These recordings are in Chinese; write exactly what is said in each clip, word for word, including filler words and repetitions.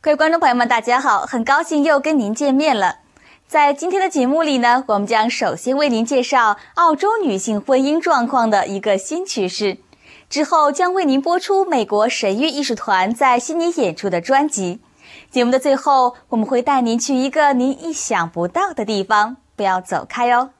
各位观众朋友们，大家好，很高兴又跟您见面了。在今天的节目里呢，我们将首先为您介绍澳洲女性婚姻状况的一个新趋势，之后将为您播出美国神韵艺术团在悉尼演出的专辑。节目的最后，我们会带您去一个您意想不到的地方，不要走开哦。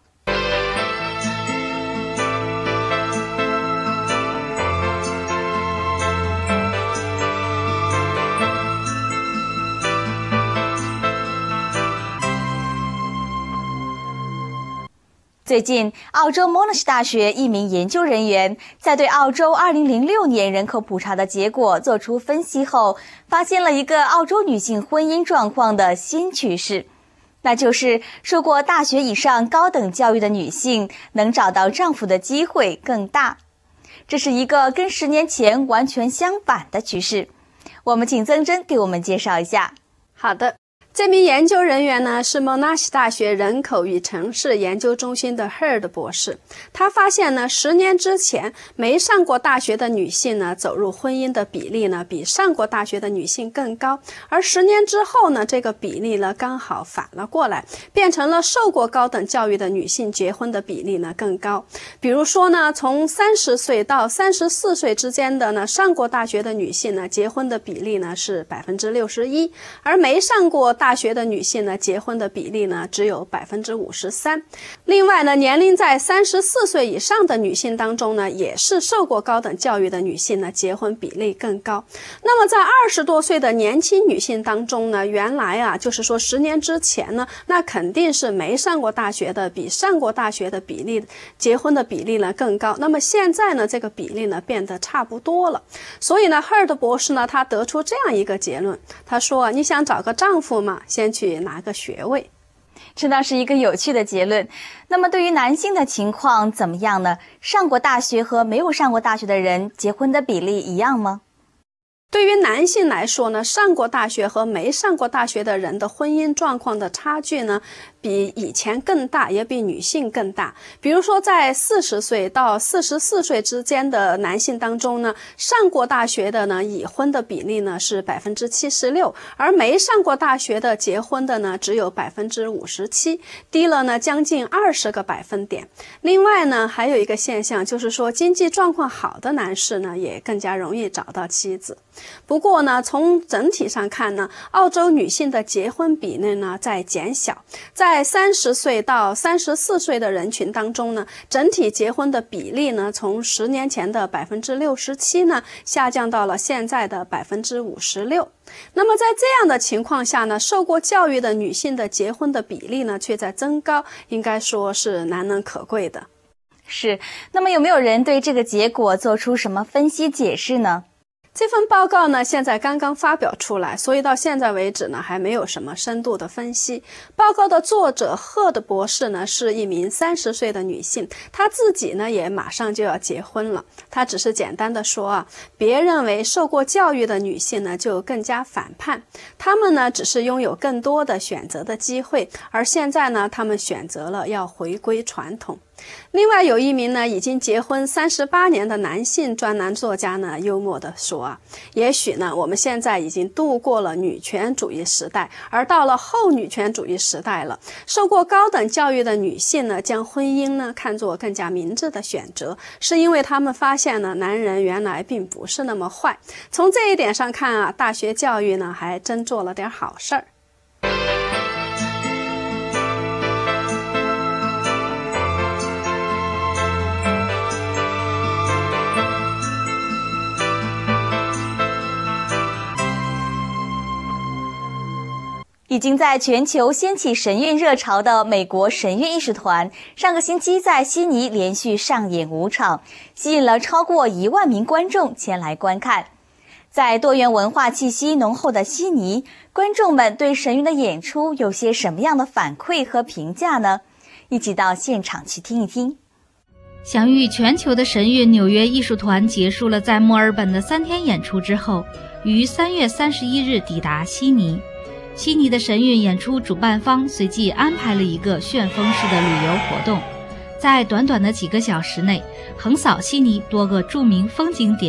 最近，澳洲 Monash 大学一名研究人员在对澳洲二零零六年人口普查的结果做出分析后，发现了一个澳洲女性婚姻状况的新趋势，那就是受过大学以上高等教育的女性能找到丈夫的机会更大。这是一个跟十年前完全相反的趋势。我们请曾真给我们介绍一下。 好的。这名研究人员呢是 Monash 大学人口与城市研究中心的 Hurd 博士。他发现呢，十年之前没上过大学的女性呢，走入婚姻的比例呢比上过大学的女性更高，而十年之后呢，这个比例呢刚好反了过来，变成了受过高等教育的女性结婚的比例呢更高。比如说呢，从三十岁到三十四岁之间的呢上过大学的女性呢，结婚的比例呢是 百分之六十一， 而没上过大学的女性呢，结婚的比例呢只有 百分之五十三。 另外呢，年龄在三十四岁以上的女性当中呢，也是受过高等教育的女性呢，结婚比例更高。那么在二十多岁的年轻女性当中呢，原来啊就是说十年之前呢，那肯定是没上过大学的比上过大学的比例结婚的比例呢更高。那么现在呢，这个比例呢变得差不多了。所以呢 Hurd 博士呢，他得出这样一个结论，他说你想找个丈夫吗？先去拿个学位。 这倒是一个有趣的结论。那么对于男性的情况怎么样呢？上过大学和没有上过大学的人结婚的比例一样吗？ 对于男性来说呢，上过大学和没上过大学的人的婚姻状况的差距呢，比以前更大，也比女性更大。比如说在四十岁到四十四岁之间的男性当中呢，上过大学的呢，已婚的比例呢是 百分之七十六， 而没上过大学的结婚的呢只有 百分之五十七， 低了呢将近二十个百分点。另外呢，还有一个现象，就是说经济状况好的男士呢，也更加容易找到妻子。不过呢，从整体上看呢，澳洲女性的结婚比例呢在减小。在三十岁到三十四岁的人群当中呢，整体结婚的比例呢，从十年前的 百分之六十七 呢，下降到了现在的 百分之五十六。那么在这样的情况下呢，受过教育的女性的结婚的比例呢却在增高，应该说是难能可贵的。 是，那么有没有人对这个结果做出什么分析解释呢？ 这份报告呢，现在刚刚发表出来，所以到现在为止呢，还没有什么深度的分析。报告的作者赫德博士呢，是一名三十岁的女性，她自己呢也马上就要结婚了。她只是简单的说啊，别认为受过教育的女性呢就更加反叛，她们呢只是拥有更多的选择的机会，而现在呢，她们选择了要回归传统。另外有一名呢已经结婚三十八年的男性专栏作家呢，幽默地说啊，也许呢我们现在已经度过了女权主义时代，而到了后女权主义时代了。受过高等教育的女性呢，将婚姻呢看作更加明智的选择，是因为她们发现呢，男人原来并不是那么坏。从这一点上看啊，大学教育呢还真做了点好事儿。 已经在全球掀起神韵热潮的美国神韵艺术团，上个星期在悉尼连续上演五场，吸引了超过一万名观众前来观看。在多元文化气息浓厚的悉尼，观众们对神韵的演出有些什么样的反馈和评价呢？一起到现场去听一听。 享誉全球的神韵纽约艺术团结束了在墨尔本的三天演出之后，于三月三十一日抵达悉尼。悉尼的神韵演出主办方随即安排了一个旋风式的旅游活动，在短短的几个小时内横扫悉尼多个著名风景点，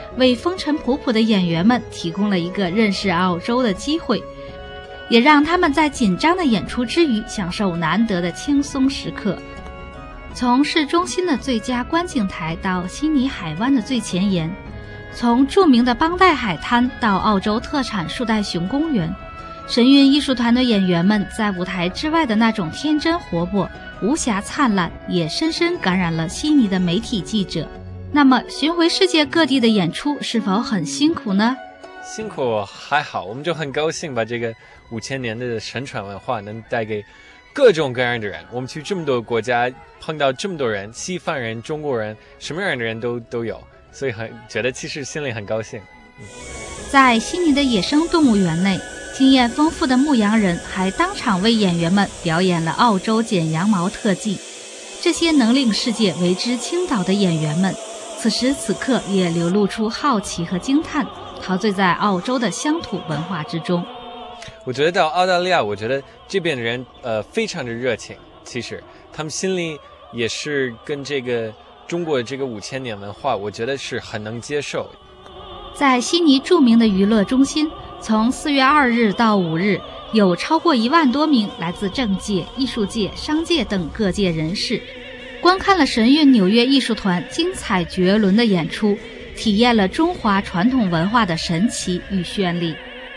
为风尘仆仆的演员们提供了一个认识澳洲的机会，也让他们在紧张的演出之余享受难得的轻松时刻。从市中心的最佳观景台到悉尼海湾的最前沿，从著名的邦代海滩到澳洲特产树袋熊公园，神韵艺术团的演员们在舞台之外的那种天真活泼、无瑕灿烂，也深深感染了悉尼的媒体记者。那么巡回世界各地的演出是否很辛苦呢？ 辛苦还好，我们就很高兴把这个五千年的神传文化能带给各种各样的人。我们去这么多国家，碰到这么多人，西方人、中国人，什么样的人都都有，所以很觉得其实心里很高兴。嗯、 在悉尼的野生动物园内，经验丰富的牧羊人还当场为演员们表演了澳洲剪羊毛特技。这些能令世界为之倾倒的演员们，此时此刻也流露出好奇和惊叹，陶醉在澳洲的乡土文化之中。 我觉得到澳大利亚，我觉得这边的人呃非常的热情，其实他们心里也是跟这个中国的这个五千年文化，我觉得是很能接受。 在悉尼著名的娱乐中心，从四月二日到五日，有超过一万多名来自政界、艺术界、商界等各界人士，观看了神韵纽约艺术团精彩绝伦的演出，体验了中华传统文化的神奇与绚丽。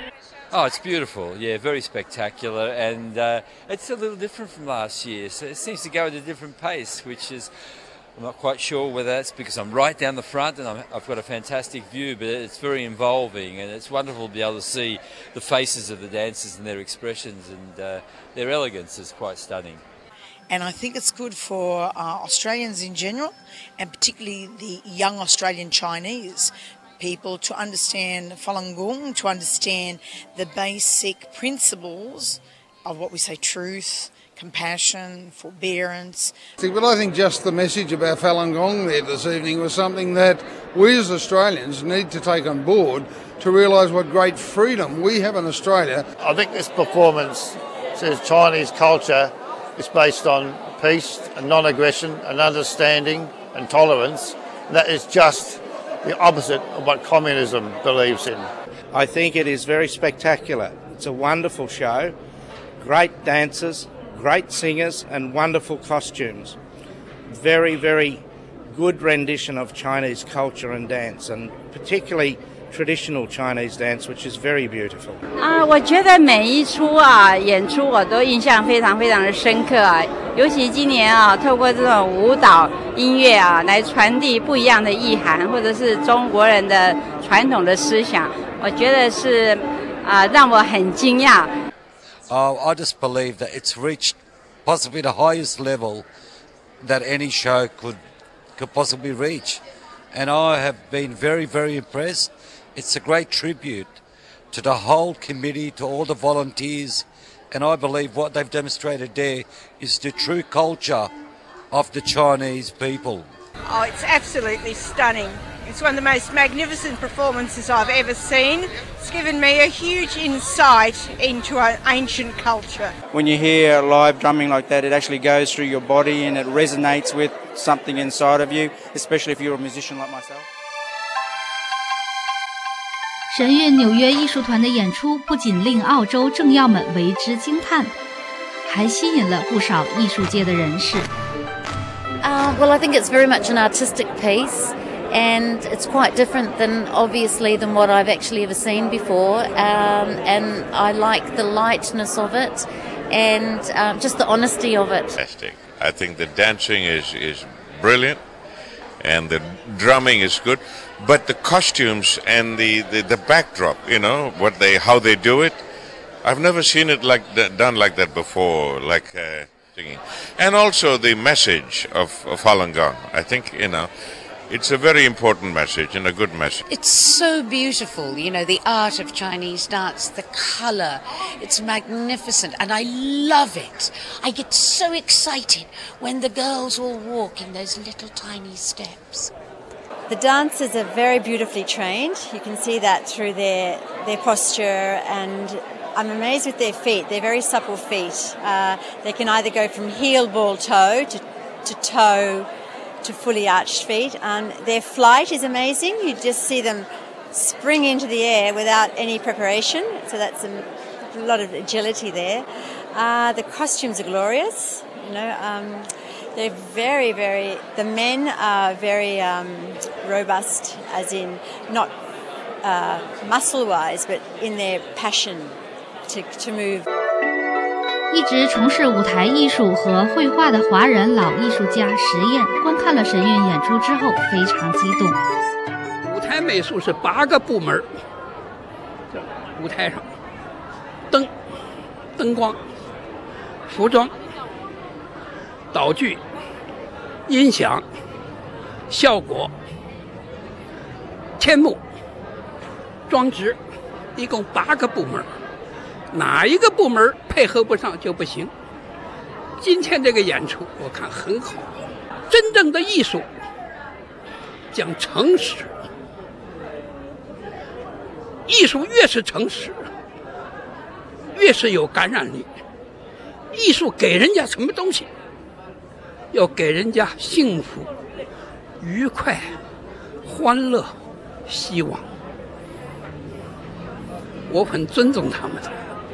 Oh, it's beautiful. Yeah, very spectacular, and uh, it's a little different from last year. So it seems to go at a different pace, which is, I'm not quite sure whether that's because I'm right down the front and I'm, I've got a fantastic view, but it's very involving, and it's wonderful to be able to see the faces of the dancers and their expressions, and uh, their elegance is quite stunning. And I think it's good for uh, Australians in general, and particularly the young Australian Chinese people, to understand Falun Gong, to understand the basic principles of what we say truth, compassion, forbearance. But I think just the message about Falun Gong there this evening was something that we as Australians need to take on board to realise what great freedom we have in Australia. I think this performance says Chinese culture is based on peace and non-aggression and understanding and tolerance. That is just the opposite of what communism believes in. I think it is very spectacular. It's a wonderful show, great dancers, great singers and wonderful costumes. Very, very good rendition of Chinese culture and dance, and particularly traditional Chinese dance, which is very beautiful. 啊，我觉得每一出啊演出我都印象非常非常的深刻啊，尤其今年啊，透过这种舞蹈音乐啊，来传递不一样的意涵，或者是中国人的传统的思想，我觉得是啊让我很惊讶。 Uh, I just believe that it's reached possibly the highest level that any show could could possibly reach, and I have been very, very impressed. It's a great tribute to the whole committee, to all the volunteers, and I believe what they've demonstrated there is the true culture of the Chinese people. Oh, it's absolutely stunning. It's one of the most magnificent performances I've ever seen. It's given me a huge insight into an ancient culture. When you hear live drumming like that, it actually goes through your body and it resonates with something inside of you, especially if you're a musician like myself. 神韵纽约艺术团的演出不仅令澳洲政要们为之惊叹，还吸引了不少艺术界的人士。 Uh, well, I think it's very much an artistic piece, and it's quite different than, obviously, than what I've actually ever seen before. Um, and I like the lightness of it, and um, just the honesty of it. Fantastic. I think the dancing is is brilliant, and the drumming is good, but the costumes and the, the, the backdrop, you know, what they how they do it, I've never seen it like that, done like that before, like uh, singing. And also the message of, of Falun Gong. I think, you know, it's a very important message and a good message. It's so beautiful, you know, the art of Chinese dance, the colour, it's magnificent, and I love it. I get so excited when the girls all walk in those little tiny steps. The dancers are very beautifully trained. You can see that through their, their posture, and I'm amazed with their feet. They're very supple feet. Uh, they can either go from heel, ball, toe to, to toe, to fully arched feet. Um, their flight is amazing. You just see them spring into the air without any preparation. So that's a, a lot of agility there. Uh, the costumes are glorious. You know, um, they're very, very. The men are very um, robust, as in not uh, muscle-wise, but in their passion to to move. 一直从事舞台艺术和绘画的华人老艺术家石燕观看了神韵演出之后非常激动。 舞台美术是八个部门，舞台上灯、灯光、服装、道具、音响、效果、天幕、装置，一共八个部门。哪一个部门配合不上就不行。今天这个演出我看很好，真正的艺术讲诚实，艺术越是诚实，越是有感染力。艺术给人家什么东西？要给人家幸福、愉快、欢乐、希望。我很尊重他们的。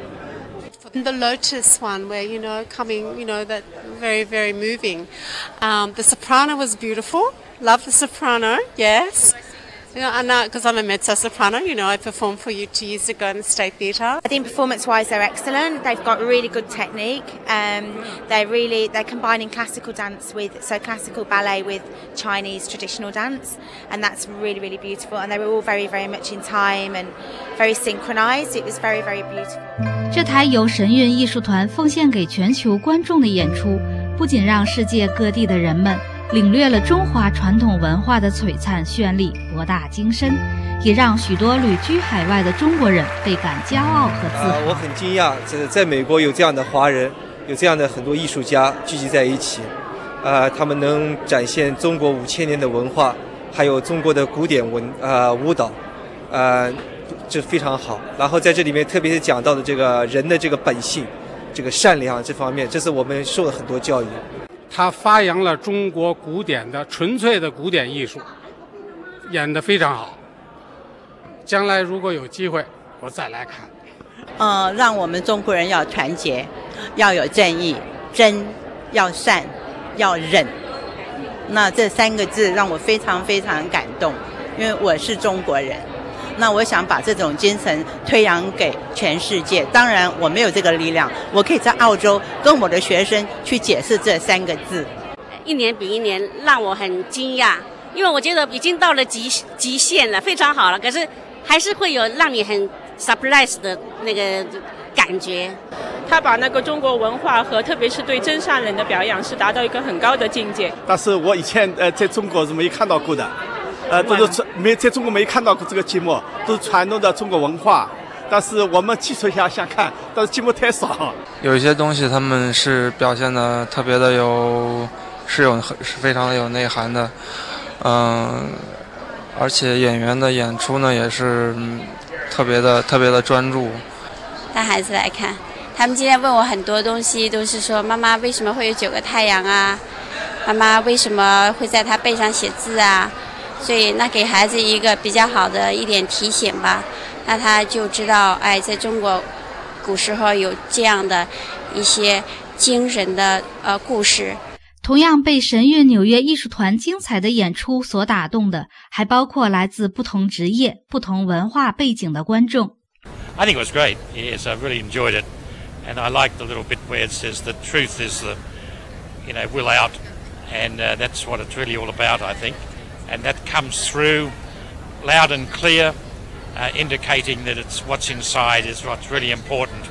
The Lotus one, where, you know, coming, you know, that very, very moving. Um, the soprano was beautiful. Love the soprano, yes. You know, and because I'm a mezzo-soprano, you know, I performed for you two years ago in the State Theatre. I think performance-wise they're excellent. They've got really good technique. Um, they're really, they're combining classical dance with, so classical ballet with Chinese traditional dance. And that's really, really beautiful. And they were all very, very much in time and very synchronized. It was very, very beautiful. 这台由神韵艺术团奉献给全球观众的演出，不仅让世界各地的人们领略了中华传统文化的璀璨绚丽、博大精深，也让许多旅居海外的中国人倍感骄傲和自豪。 呃、我很惊讶，在在美国有这样的华人，有这样的很多艺术家聚集在一起，呃，他们能展现中国五千年的文化，还有中国的古典文呃舞蹈，呃，这非常好。然后在这里面，特别是讲到的这个人的这个本性，这个善良这方面，这是我们受了很多教育。 他发扬了中国古典的纯粹的古典艺术，演得非常好。将来如果有机会，我再来看。 呃，让我们中国人要团结，要有正义，真要善，要忍。那这三个字让我非常非常感动，因为我是中国人。那我想把这种精神推扬给全世界。当然我没有这个力量，我可以在澳洲跟我的学生去解释这三个字。 一年比一年让我很惊讶，因为我觉得已经到了极极限了，非常好了，可是还是会有让你很 surprise 的那个感觉。 他把那个中国文化和特别是对真善人的表扬是达到一个很高的境界。 但是我以前呃在中国是没看到过的。呃，都是没在中国没看到过这个节目，都是传统的中国文化。但是我们技术下想看，但是节目太少。 有一些东西他们是表现的特别的有，是有是非常的有内涵的，嗯，而且演员的演出呢也是特别的特别的专注。 带孩子来看，他们今天问我很多东西，都是说妈妈为什么会有九个太阳啊？妈妈为什么会在他背上写字啊？所以那给孩子一个比较好的一点提醒吧，那他就知道，哎，在中国古时候有这样的一些精神的呃故事。 同样被神韵纽约艺术团精彩的演出所打动的，还包括来自不同职业、不同文化背景的观众。 I think it was great. Yes, I really enjoyed it, and I liked the little bit where it says the truth is the, you know, will out, and uh, that's what it's really all about, I think. And that comes through loud and clear, uh, indicating that it's what's inside is what's really important.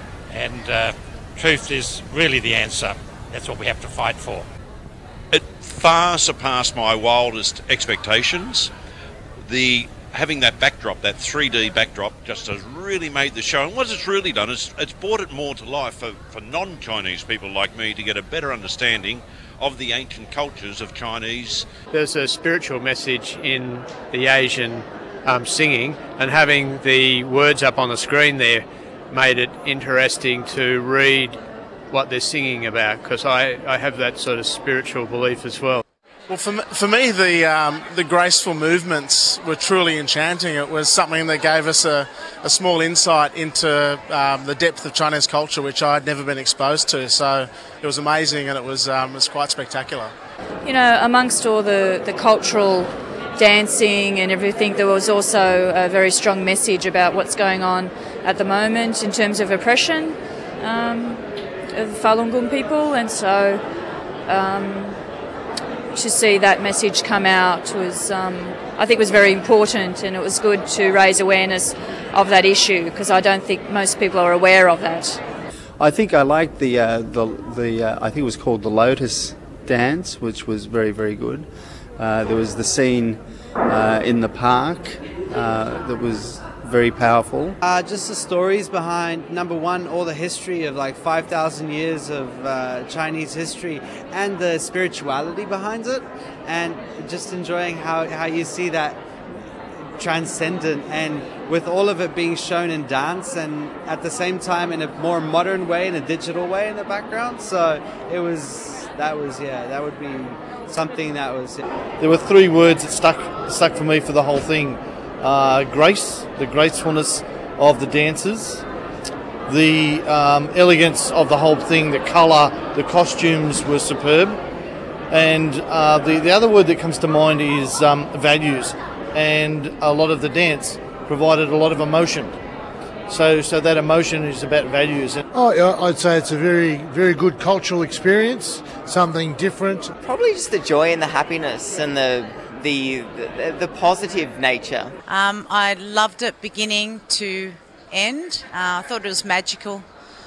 And uh, truth is really the answer. That's what we have to fight for. It far surpassed my wildest expectations. The having that backdrop, that three D backdrop, just has really made the show. And what it's really done is it's brought it more to life for, for non-Chinese people like me to get a better understanding of the ancient cultures of Chinese. There's a spiritual message in the Asian um, singing, and having the words up on the screen there made it interesting to read what they're singing about, because I, I have that sort of spiritual belief as well. Well, for me, for me the um, the graceful movements were truly enchanting. It was something that gave us a, a small insight into um, the depth of Chinese culture, which I had never been exposed to. So it was amazing, and it was um, it was quite spectacular. You know, amongst all the, the cultural dancing and everything, there was also a very strong message about what's going on at the moment in terms of oppression um, of Falun Gong people, and so. Um, To see that message come out was, um, I think, was very important, and it was good to raise awareness of that issue because I don't think most people are aware of that. I think I liked the uh, the the uh, I think it was called the Lotus Dance, which was very very good. Uh, there was the scene uh, in the park uh, that was very powerful. Uh, just the stories behind, number one, all the history of like five thousand years of uh, Chinese history and the spirituality behind it, and just enjoying how, how you see that transcendent and with all of it being shown in dance and at the same time in a more modern way, in a digital way in the background. So it was, that was, yeah, that would be something that was... Yeah. There were three words that stuck, stuck for me for the whole thing. Uh, grace, the gracefulness of the dancers, the um, elegance of the whole thing, the colour, the costumes were superb, and uh, the, the other word that comes to mind is um, values, and a lot of the dance provided a lot of emotion. So, so that emotion is about values. Oh, yeah, I'd say it's a very, very good cultural experience, something different. Probably just the joy and the happiness and the The, the the positive nature. Um, I loved it beginning to end. Uh, I thought it was magical.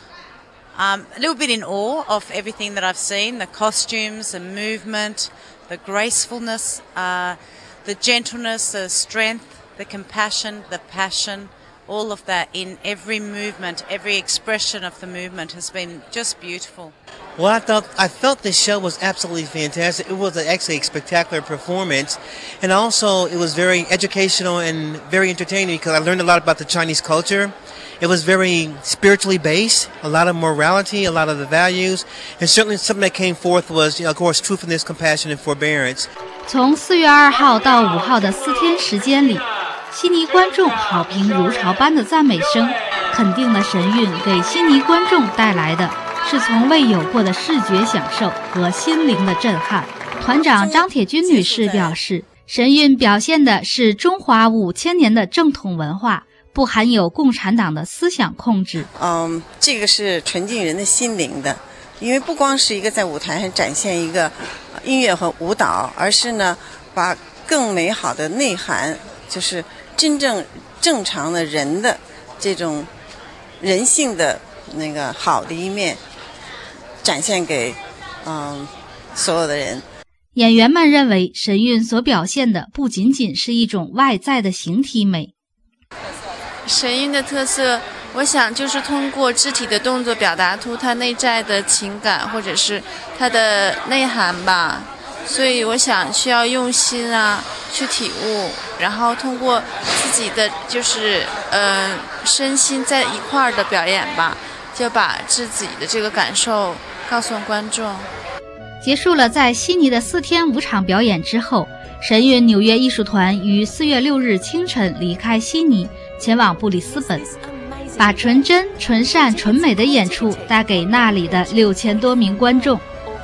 Um, a little bit in awe of everything that I've seen, the costumes, the movement, the gracefulness, uh, the gentleness, the strength, the compassion, the passion, all of that in every movement, every expression of the movement has been just beautiful. Well, I thought I felt the show was absolutely fantastic. It was actually a spectacular performance, and also it was very educational and very entertaining because I learned a lot about the Chinese culture. It was very spiritually based, a lot of morality, a lot of the values, and certainly something that came forth was, you know, of course, truthfulness, compassion, and forbearance. 从四月二号到五号的四天时间里，悉尼观众好评如潮般的赞美声，肯定了神韵给悉尼观众带来的是从未有过的视觉享受和心灵的震撼。团长张铁军女士表示，神韵表现的是中华五千年的正统文化，不含有共产党的思想控制。 嗯，这个是纯净人的心灵的，因为不光是一个在舞台上展现一个音乐和舞蹈，而是呢，把更美好的内涵，就是真正正常的人的这种人性的那个好的一面展现给嗯所有的人。 演员们认为神韵所表现的不仅仅是一种外在的形体美。 神韵的特色，我想就是通过肢体的动作表达出它内在的情感或者是它的内涵吧。所以我想需要用心啊去体悟，然后通过自己的就是呃身心在一块儿的表演吧，就把自己的这个感受告诉观众。 结束了在悉尼的四天五场表演之后，神韵纽约艺术团于四月六日清晨离开悉尼，前往布里斯本，把纯真、纯善、纯美的演出带给那里的六千多名观众。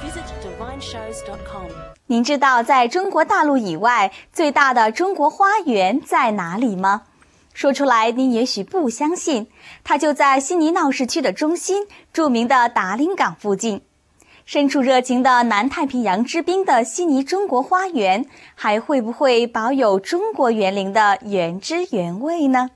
您知道在中国大陆以外最大的中国花园在哪里吗？说出来您也许不相信，它就在悉尼闹市区的中心，著名的达令港附近。身处热情的南太平洋之滨的悉尼中国花园，还会不会保有中国园林的原汁原味呢？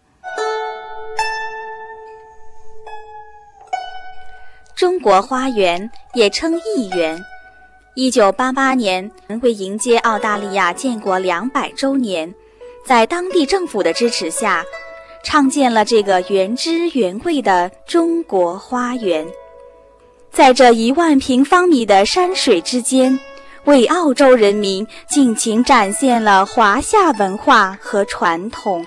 中国花园也称艺园，一九八八年为迎接澳大利亚建国两百周年，在当地政府的支持下，创建了这个原汁原味的中国花园。在这一万平方米的山水之间，为澳洲人民尽情展现了华夏文化和传统。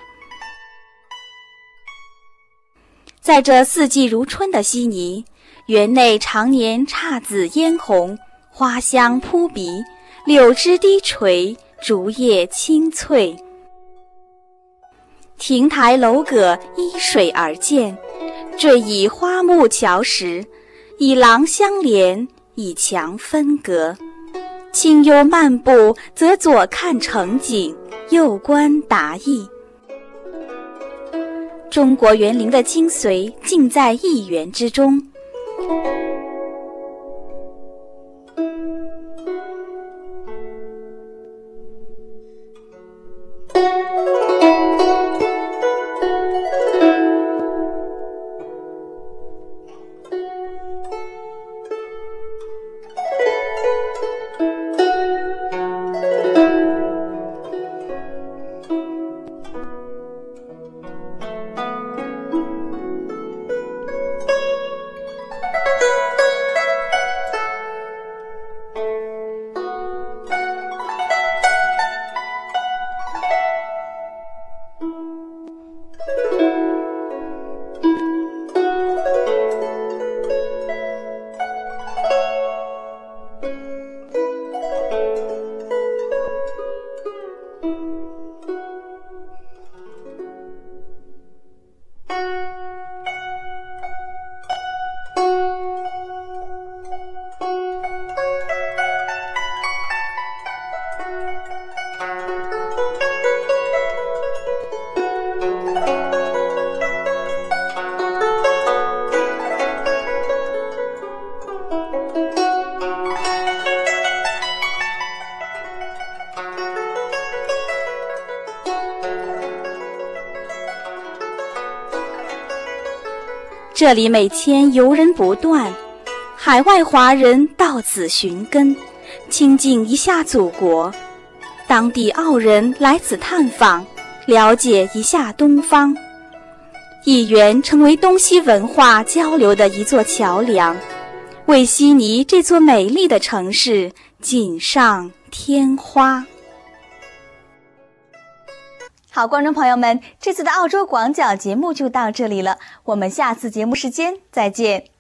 在这四季如春的悉尼，园内常年姹紫嫣红，花香扑鼻， 柳枝低垂，竹叶青翠。亭台楼阁依水而建，缀以花木桥石，以廊相连，以墙分隔。清幽漫步，则左看城景，右观达意。中国园林的精髓尽在一园之中。这里每天游人不断，海外华人到此寻根，亲近一下祖国；当地澳人来此探访，了解一下东方。一园成为东西文化交流的一座桥梁，为悉尼这座美丽的城市锦上添花。好，观众朋友们，这次的澳洲广角节目就到这里了，我们下次节目时间再见。